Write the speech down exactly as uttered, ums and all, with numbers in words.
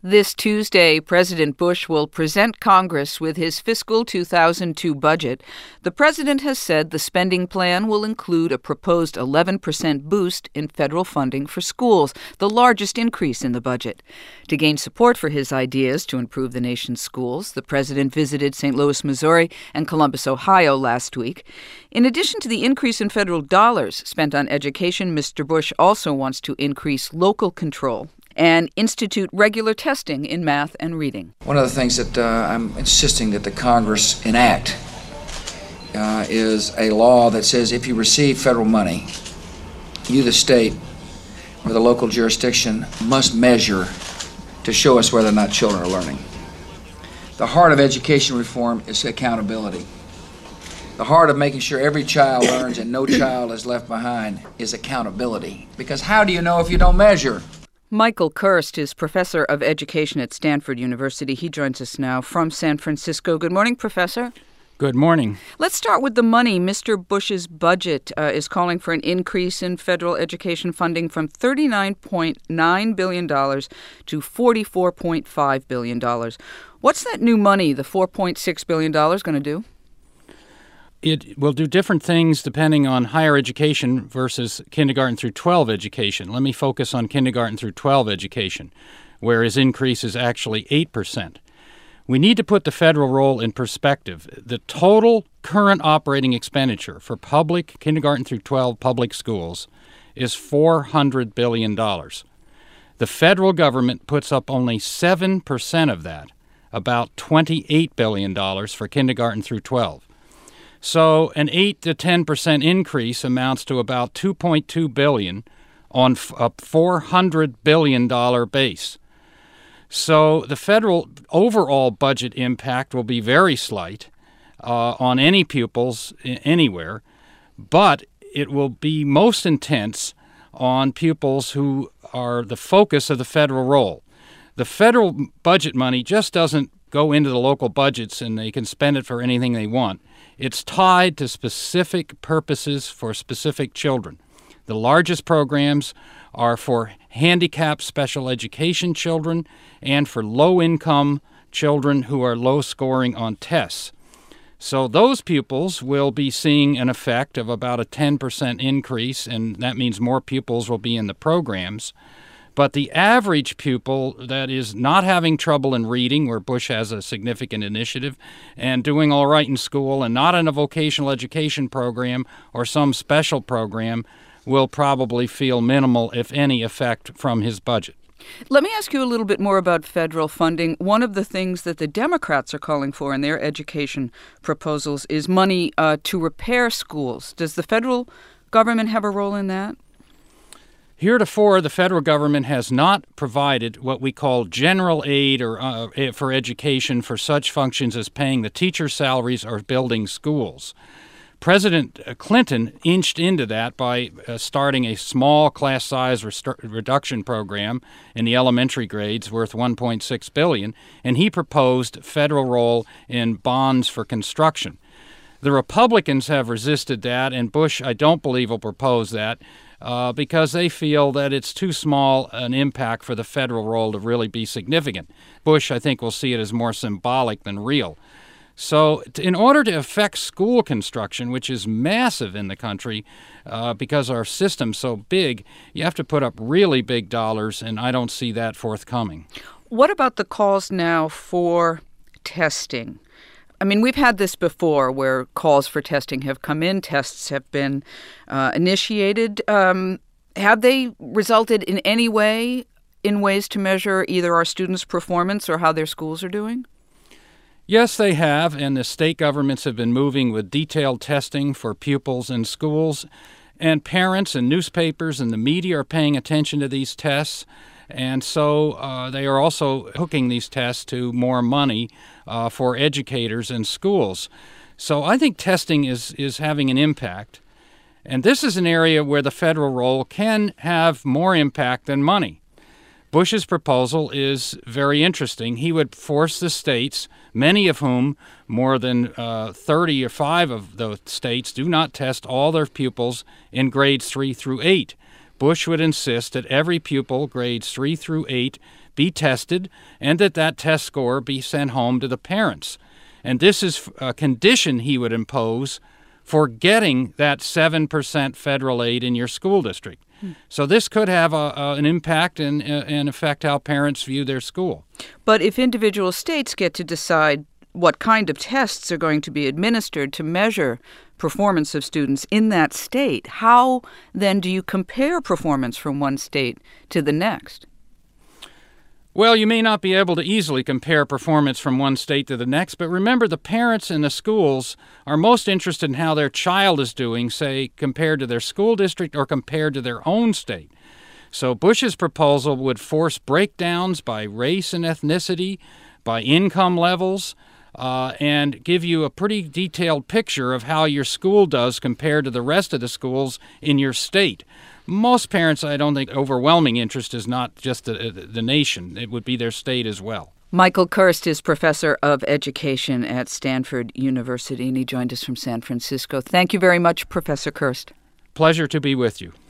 This Tuesday, President Bush will present Congress with his fiscal two thousand two budget. The president has said the spending plan will include a proposed eleven percent boost in federal funding for schools, the largest increase in the budget. To gain support for his ideas to improve the nation's schools, the president visited Saint Louis, Missouri, and Columbus, Ohio last week. In addition to the increase in federal dollars spent on education, Mister Bush also wants to increase local control and institute regular testing in math and reading. One of the things that uh, I'm insisting that the Congress enact uh, is a law that says if you receive federal money, you, the state, or the local jurisdiction, must measure to show us whether or not children are learning. The heart of education reform is accountability. The heart of making sure every child learns and no child is left behind is accountability. Because how do you know if you don't measure? Michael Kirst is professor of education at Stanford University. He joins us now from San Francisco. Good morning, Professor. Good morning. Let's start with the money. Mister Bush's budget uh, is calling for an increase in federal education funding from thirty-nine point nine billion dollars to forty-four point five billion dollars. What's that new money, the four point six billion dollars, going to do? It will do different things depending on higher education versus kindergarten through twelve education. Let me focus on kindergarten through twelve education, where his increase is actually eight percent. We need to put the federal role in perspective. The total current operating expenditure for public kindergarten through twelve public schools is four hundred billion dollars. The federal government puts up only seven percent of that, about twenty-eight billion dollars for kindergarten through twelve. So an eight to ten percent increase amounts to about two point two billion dollars on a four hundred billion dollars base. So the federal overall budget impact will be very slight uh, on any pupils anywhere, but it will be most intense on pupils who are the focus of the federal role. The federal budget money just doesn't go into the local budgets and they can spend it for anything they want. It's tied to specific purposes for specific children. The largest programs are for handicapped special education children and for low-income children who are low-scoring on tests. So those pupils will be seeing an effect of about a ten percent increase, and that means more pupils will be in the programs. But the average pupil that is not having trouble in reading, where Bush has a significant initiative, and doing all right in school and not in a vocational education program or some special program, will probably feel minimal, if any, effect from his budget. Let me ask you a little bit more about federal funding. One of the things that the Democrats are calling for in their education proposals is money uh, to repair schools. Does the federal government have a role in that? Heretofore, the federal government has not provided what we call general aid or uh, for education for such functions as paying the teacher salaries or building schools. President Clinton inched into that by uh, starting a small class size rest- reduction program in the elementary grades worth one point six billion dollars, and he proposed federal role in bonds for construction. The Republicans have resisted that, and Bush, I don't believe, will propose that. Uh, because they feel that it's too small an impact for the federal role to really be significant. Bush, I think, will see it as more symbolic than real. So t- in order to affect school construction, which is massive in the country uh, because our system's so big, you have to put up really big dollars, and I don't see that forthcoming. What about the calls now for testing? I mean, we've had this before where calls for testing have come in, tests have been uh, initiated. Um, have they resulted in any way in ways to measure either our students' performance or how their schools are doing? Yes, they have, and the state governments have been moving with detailed testing for pupils in schools, and parents and newspapers and the media are paying attention to these tests. And so uh, they are also hooking these tests to more money uh, for educators in schools. So I think testing is, is having an impact. And this is an area where the federal role can have more impact than money. Bush's proposal is very interesting. He would force the states, many of whom, more than uh, thirty or five of the states, do not test all their pupils in grades three through eight. Bush would insist that every pupil, grades three through eight, be tested and that that test score be sent home to the parents. And this is a condition he would impose for getting that seven percent federal aid in your school district. Hmm. So this could have a, a, an impact and, and affect how parents view their school. But if individual states get to decide what kind of tests are going to be administered to measure performance of students in that state, how then do you compare performance from one state to the next? Well, you may not be able to easily compare performance from one state to the next, but remember the parents in the schools are most interested in how their child is doing, say, compared to their school district or compared to their own state. So Bush's proposal would force breakdowns by race and ethnicity, by income levels, uh, and give you a pretty detailed picture of how your school does compared to the rest of the schools in your state. Most parents, I don't think, overwhelming interest is not just the, the nation. It would be their state as well. Michael Kirst is professor of education at Stanford University, and he joined us from San Francisco. Thank you very much, Professor Kirst. Pleasure to be with you.